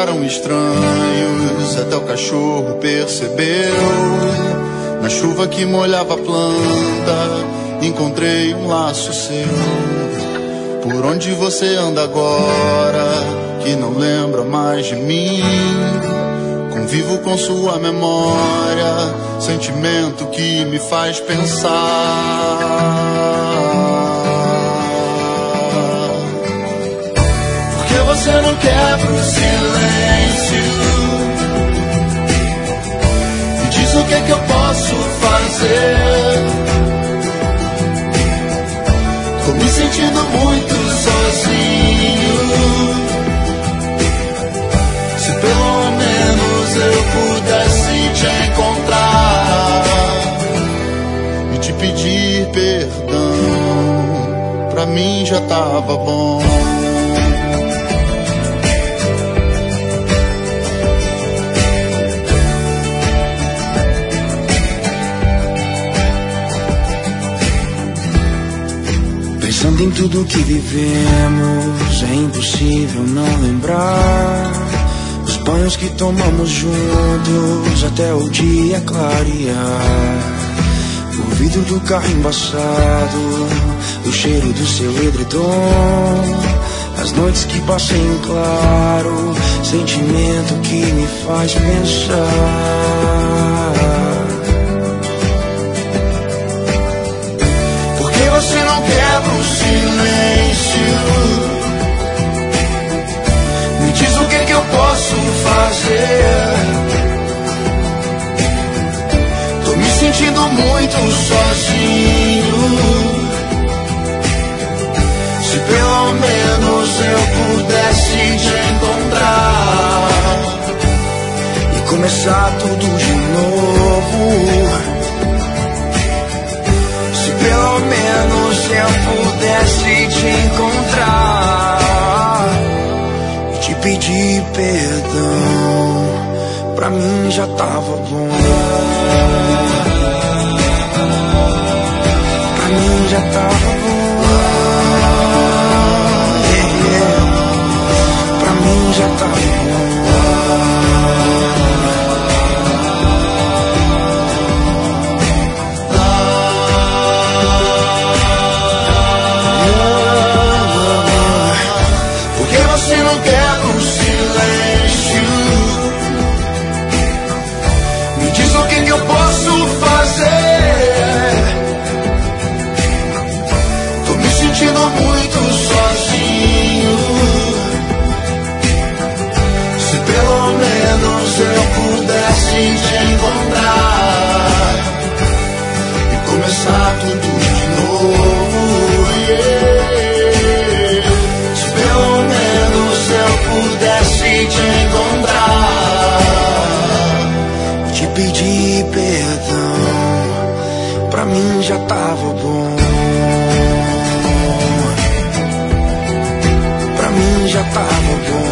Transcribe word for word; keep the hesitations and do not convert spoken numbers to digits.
eram estranhos, até o cachorro percebeu. Na chuva que molhava a planta, encontrei um laço seu. Por onde você anda agora, que não lembra mais de mim? Convivo com sua memória, sentimento que me faz pensar. Por que você não quebra o silêncio? Me diz o que é que eu posso fazer. Tô me sentindo muito sozinho. Se pelo menos eu pudesse te encontrar e te pedir perdão, pra mim já tava bom. Pensando em tudo que vivemos, é impossível não lembrar os banhos que tomamos juntos até o dia clarear. O vidro do carro embaçado, o cheiro do seu edredom, as noites que passei em claro, sentimento que me faz pensar. Por que você não quebra o silêncio? Me diz o que que eu posso fazer. Tô me sentindo muito sozinho. Se pelo menos eu pudesse te encontrar e começar tudo de novo. Se pelo menos eu pudesse te encontrar e te pedir perdão, pra mim já tava bom. Pra mim já tava bom. Yeah, yeah. Pra mim já tava bom. Muito sozinho. Se pelo menos eu pudesse te encontrar e começar tudo de novo, yeah. Se pelo menos eu pudesse te encontrar e te pedir perdão, pra mim já tava bom. Já tava bom.